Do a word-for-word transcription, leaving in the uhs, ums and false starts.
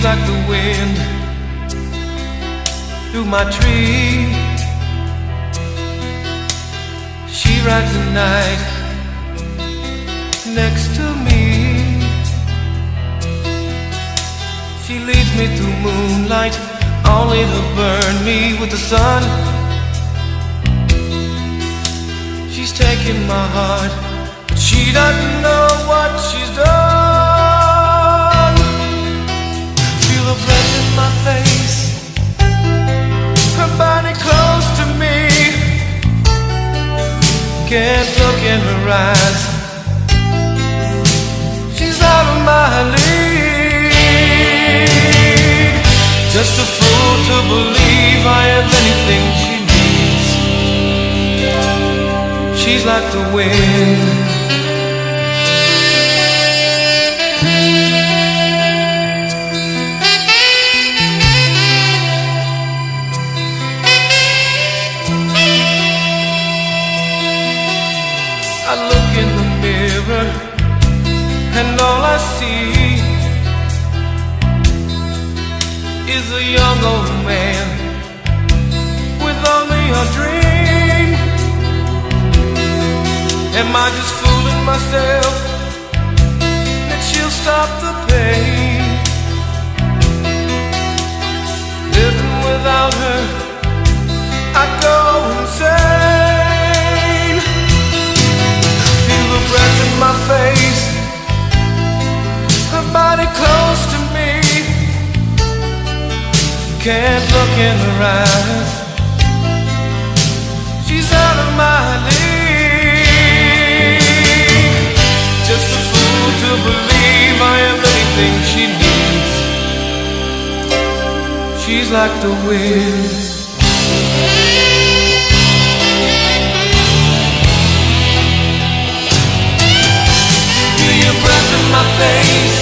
like the wind through my tree. She rides the night next to me. She leads me through moonlight, only to burn me with the sun. She's taking my heart, but she doesn't know what she's done. Feel her breath in my face, her body close to me. Can't look in her eyes, she's out of my league. Just a fool to believe I have anything she needs. She's like the wind. I look in the mirror and all I see is a young old man with only a dream. Am I just fooling myself that she'll stop the pain? Living without her, I go insane. Feel the breath in my face, her body close to me. Can't look in her eyes, she's out of my league. Just a fool to believe I am anything she needs. She's like the wind. Feel your breath in my face,